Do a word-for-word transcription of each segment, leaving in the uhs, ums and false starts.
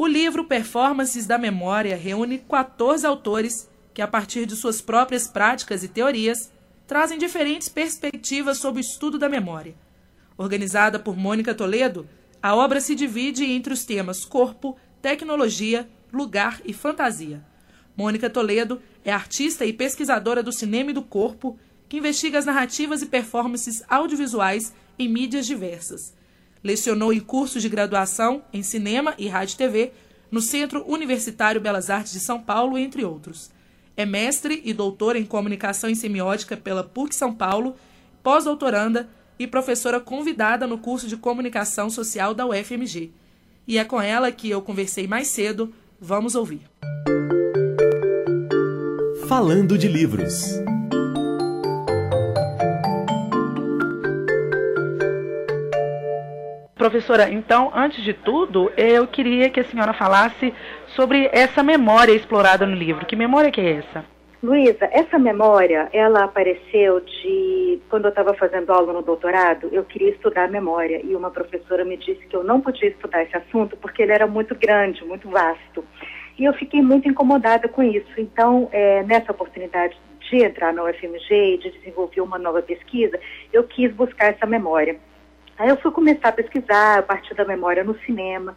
O livro Performances da Memória reúne quatorze autores que, a partir de suas próprias práticas e teorias, trazem diferentes perspectivas sobre o estudo da memória. Organizada por Mônica Toledo, a obra se divide entre os temas corpo, tecnologia, lugar e fantasia. Mônica Toledo é artista e pesquisadora do cinema e do corpo, que investiga as narrativas e performances audiovisuais em mídias diversas. Lecionou em cursos de graduação em cinema e rádio e T V no Centro Universitário Belas Artes de São Paulo, entre outros. É mestre e doutora em comunicação e semiótica pela P U C São Paulo, pós-doutoranda e professora convidada no curso de comunicação social da U F M G. E é com ela que eu conversei mais cedo. Vamos ouvir. Falando de livros. Professora, então, antes de tudo, eu queria que a senhora falasse sobre essa memória explorada no livro. Que memória que é essa? Luísa, essa memória, ela apareceu de... Quando eu estava fazendo aula no doutorado, eu queria estudar a memória. E uma professora me disse que eu não podia estudar esse assunto porque ele era muito grande, muito vasto. E eu fiquei muito incomodada com isso. Então, é, nessa oportunidade de entrar na U F M G e de desenvolver uma nova pesquisa, eu quis buscar essa memória. Aí eu fui começar a pesquisar a partir da memória no cinema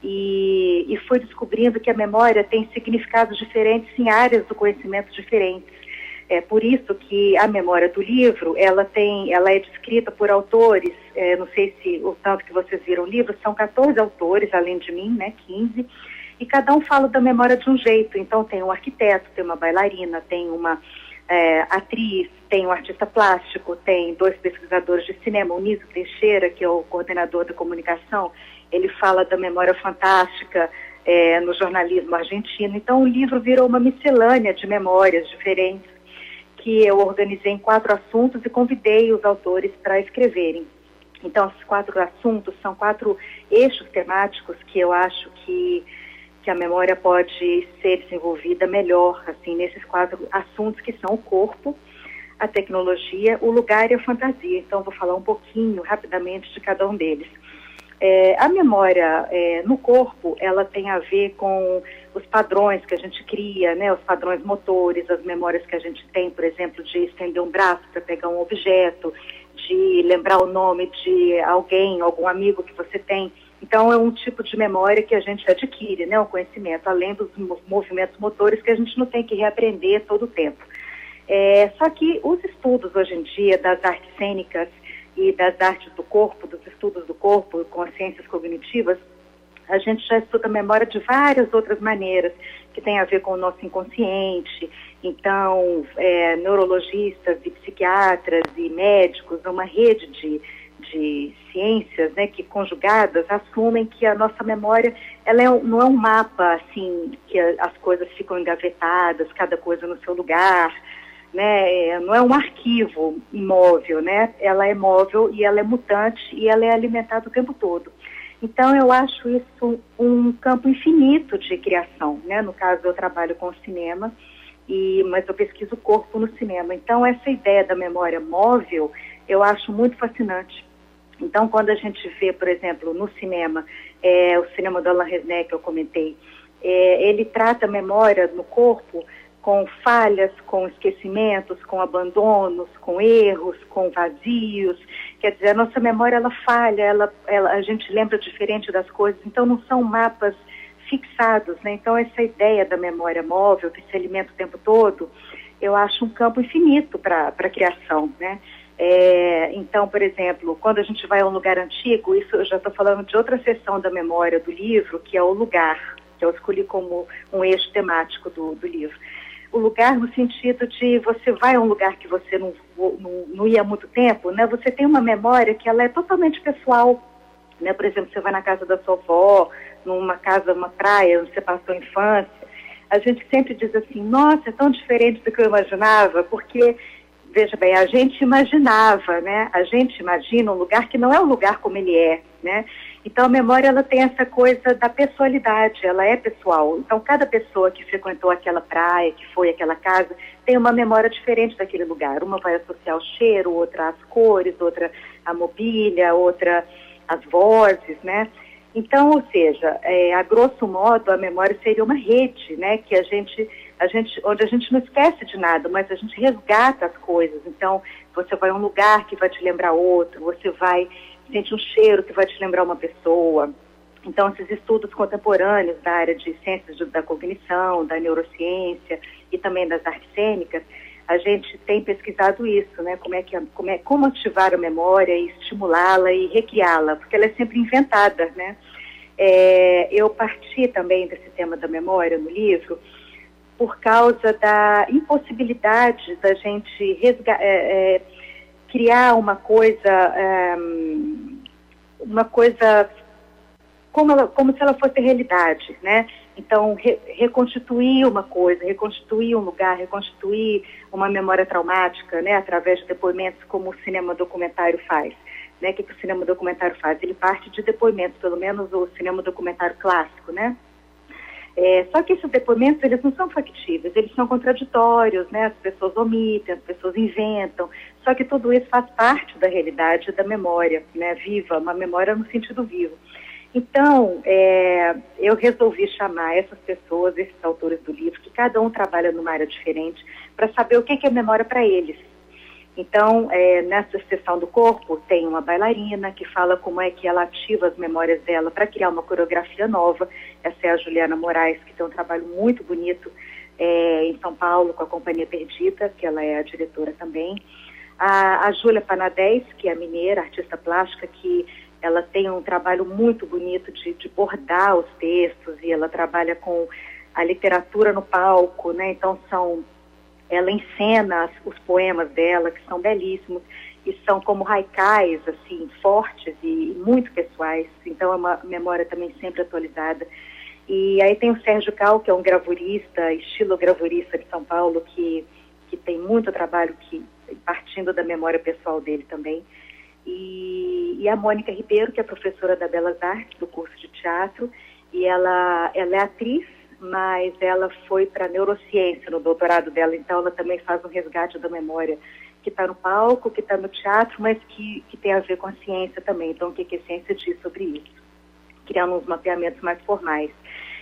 e, e fui descobrindo que a memória tem significados diferentes em áreas do conhecimento diferentes. É por isso que a memória do livro, ela, tem, ela é descrita por autores, é, não sei se o tanto que vocês viram o livro, são quatorze autores, além de mim, né, quinze, e cada um fala da memória de um jeito. Então tem um arquiteto, tem uma bailarina, tem uma... É, atriz, tem um artista plástico, tem dois pesquisadores de cinema, o Niso Teixeira, que é o coordenador da comunicação, ele fala da memória fantástica é, no jornalismo argentino. Então o livro virou uma miscelânea de memórias diferentes que eu organizei em quatro assuntos e convidei os autores para escreverem. Então esses quatro assuntos são quatro eixos temáticos que eu acho que que a memória pode ser desenvolvida melhor, assim, nesses quatro assuntos que são o corpo, a tecnologia, o lugar e a fantasia. Então, vou falar um pouquinho, rapidamente, de cada um deles. É, a memória é, no corpo, ela tem a ver com os padrões que a gente cria, né, os padrões motores, as memórias que a gente tem, por exemplo, de estender um braço para pegar um objeto, de lembrar o nome de alguém, algum amigo que você tem. Então, é um tipo de memória que a gente adquire, né, o conhecimento, além dos movimentos motores que a gente não tem que reaprender todo o tempo. É, só que os estudos hoje em dia das artes cênicas e das artes do corpo, dos estudos do corpo com as ciências cognitivas, a gente já estuda a memória de várias outras maneiras, que tem a ver com o nosso inconsciente. Então, é, neurologistas e psiquiatras e médicos, uma rede de... de ciências, né, que conjugadas assumem que a nossa memória, ela é, não é um mapa, assim, que a, as coisas ficam engavetadas, cada coisa no seu lugar, né, é, não é um arquivo imóvel, né, ela é móvel e ela é mutante e ela é alimentada o tempo todo. Então, eu acho isso um campo infinito de criação, né, no caso eu trabalho com o cinema, e, mas eu pesquiso o corpo no cinema. Então, essa ideia da memória móvel, eu acho muito fascinante. Então, quando a gente vê, por exemplo, no cinema, é, o cinema do Alain Resnais, que eu comentei, é, ele trata a memória no corpo com falhas, com esquecimentos, com abandonos, com erros, com vazios. Quer dizer, a nossa memória, ela falha, ela, ela, a gente lembra diferente das coisas, então não são mapas fixados, né? Então, essa ideia da memória móvel, que se alimenta o tempo todo, eu acho um campo infinito para a criação, né? É, então, por exemplo, quando a gente vai a um lugar antigo, isso eu já estou falando de outra seção da memória do livro, que é o lugar, que eu escolhi como um eixo temático do, do livro. O lugar no sentido de você vai a um lugar que você não, não, não ia há muito tempo, né? Você tem uma memória que ela é totalmente pessoal, né? Por exemplo, você vai na casa da sua avó, numa casa, uma praia, onde você passou a infância. A gente sempre diz assim, nossa, é tão diferente do que eu imaginava, porque... Veja bem, a gente imaginava, né? A gente imagina um lugar que não é o lugar como ele é, né? Então, a memória, ela tem essa coisa da pessoalidade, ela é pessoal. Então, cada pessoa que frequentou aquela praia, que foi àquela casa, tem uma memória diferente daquele lugar. Uma vai associar o cheiro, outra as cores, outra a mobília, outra as vozes, né? Então, ou seja, é, a grosso modo, a memória seria uma rede, né, que a gente, a gente, onde a gente não esquece de nada, mas a gente resgata as coisas. Então, você vai a um lugar que vai te lembrar outro, você vai, sente um cheiro que vai te lembrar uma pessoa. Então, esses estudos contemporâneos da área de ciências da cognição, da neurociência e também das artes cênicas, a gente tem pesquisado isso, né? Como é que, como é, como ativar a memória e estimulá-la e recriá-la, porque ela é sempre inventada, né? É, eu parti também desse tema da memória no livro por causa da impossibilidade da gente resga- é, é, criar uma coisa, é, uma coisa como, ela, como se ela fosse realidade, né? Então, re, reconstituir uma coisa, reconstituir um lugar, reconstituir uma memória traumática, né, através de depoimentos como o cinema documentário faz. Né? O que, que o cinema documentário faz? Ele parte de depoimentos, pelo menos o cinema documentário clássico, né? É, só que esses depoimentos, eles não são factíveis, eles são contraditórios, né? As pessoas omitem, as pessoas inventam, só que tudo isso faz parte da realidade da memória, né, viva, uma memória no sentido vivo. Então, é, eu resolvi chamar essas pessoas, esses autores do livro, que cada um trabalha numa área diferente, para saber o que, que é memória para eles. Então, é, nessa sessão do corpo, tem uma bailarina que fala como é que ela ativa as memórias dela para criar uma coreografia nova. Essa é a Juliana Moraes, que tem um trabalho muito bonito é, em São Paulo, com a Companhia Perdida, que ela é a diretora também. A, a Júlia Panadez, que é mineira, artista plástica, que ela tem um trabalho muito bonito de, de bordar os textos, e ela trabalha com a literatura no palco, né? Então são, ela encena as, os poemas dela, que são belíssimos, e são como haikais, assim, fortes e, e muito pessoais. Então é uma memória também sempre atualizada. E aí tem o Sérgio Cal, que é um gravurista, estilogravurista de São Paulo, que, que tem muito trabalho que, partindo da memória pessoal dele também. E, e a Mônica Ribeiro, que é professora da Belas Artes, do curso de teatro, e ela, ela é atriz, mas ela foi para neurociência no doutorado dela, então ela também faz um resgate da memória que está no palco, que está no teatro, mas que, que tem a ver com a ciência também. Então, o que, que a ciência diz sobre isso? Criando uns mapeamentos mais formais.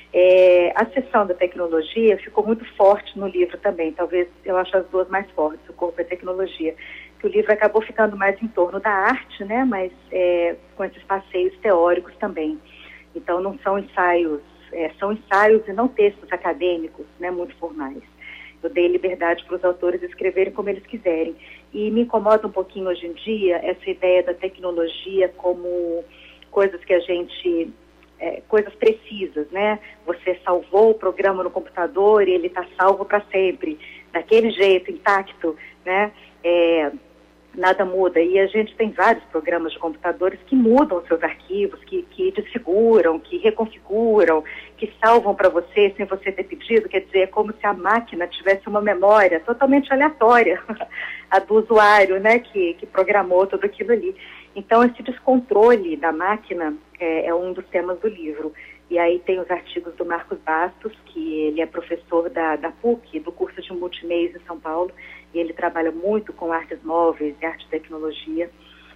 É, a seção da tecnologia ficou muito forte no livro também, talvez eu acho as duas mais fortes, o corpo e a tecnologia, que o livro acabou ficando mais em torno da arte, né, mas é, com esses passeios teóricos também. Então não são ensaios, é, são ensaios e não textos acadêmicos, né, muito formais. Eu dei liberdade para os autores escreverem como eles quiserem. E me incomoda um pouquinho hoje em dia essa ideia da tecnologia como coisas que a gente... É, coisas precisas, né? Você salvou o programa no computador e ele está salvo para sempre, daquele jeito, intacto, né? É, nada muda. E a gente tem vários programas de computadores que mudam seus arquivos, que, que desfiguram, que reconfiguram, que salvam para você sem você ter pedido. Quer dizer, é como se a máquina tivesse uma memória totalmente aleatória, a do usuário, né? Que, que programou tudo aquilo ali. Então, esse descontrole da máquina é, é um dos temas do livro. E aí tem os artigos do Marcos Bastos, que ele é professor da, da P U C, do curso de Multimeios em São Paulo, e ele trabalha muito com artes móveis e arte e tecnologia.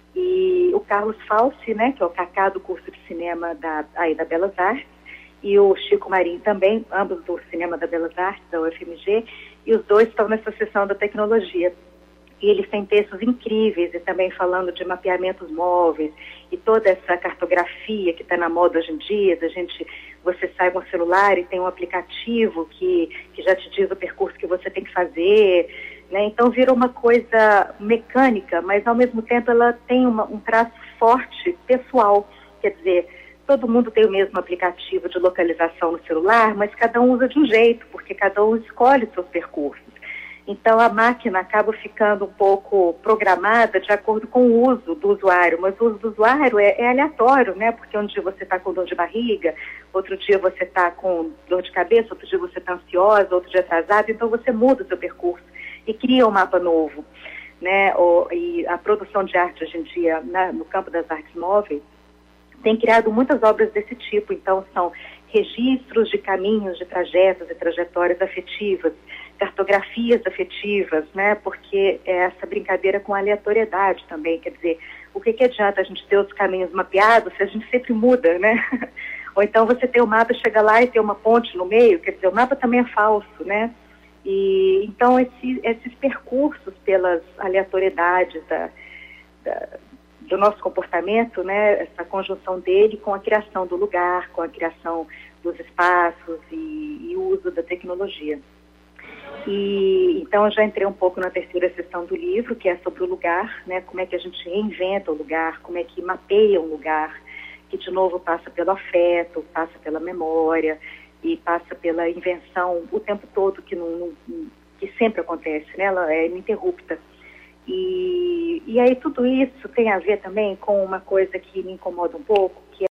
E o Carlos Falsi, né, que é o Cacá do curso de cinema da, aí, da Belas Artes, e o Chico Marim também, ambos do cinema da Belas Artes, da U F M G, e os dois estão nessa seção da tecnologia. E eles têm textos incríveis, e também falando de mapeamentos móveis, e toda essa cartografia que está na moda hoje em dia, da gente, você sai com o celular e tem um aplicativo que, que já te diz o percurso que você tem que fazer, né? Então vira uma coisa mecânica, mas ao mesmo tempo ela tem uma, um traço forte, pessoal, quer dizer, todo mundo tem o mesmo aplicativo de localização no celular, mas cada um usa de um jeito, porque cada um escolhe seus percursos. Então, a máquina acaba ficando um pouco programada de acordo com o uso do usuário, mas o uso do usuário é, é aleatório, né? Porque um dia você está com dor de barriga, outro dia você está com dor de cabeça, outro dia você está ansiosa, outro dia atrasado, então você muda o seu percurso e cria um mapa novo, né? O, e a produção de arte hoje em dia, na, no campo das artes móveis, tem criado muitas obras desse tipo, então são registros de caminhos, de trajetos e trajetórias afetivas, cartografias afetivas, né? Porque é essa brincadeira com aleatoriedade também, quer dizer, o que, que adianta a gente ter os caminhos mapeados se a gente sempre muda, né? Ou então você tem o mapa, chega lá e tem uma ponte no meio, quer dizer, o mapa também é falso, né? E, então, esse, esses percursos pelas aleatoriedades da, da, do nosso comportamento, né? Essa conjunção dele com a criação do lugar, com a criação dos espaços e, e o uso da tecnologia. E, então, eu já entrei um pouco na terceira sessão do livro, que é sobre o lugar, né? Como é que a gente reinventa o lugar, como é que mapeia um lugar, que, de novo, passa pelo afeto, passa pela memória e passa pela invenção o tempo todo, que, não, não, que sempre acontece, né? Ela é ininterrupta. E, e aí tudo isso tem a ver também com uma coisa que me incomoda um pouco, que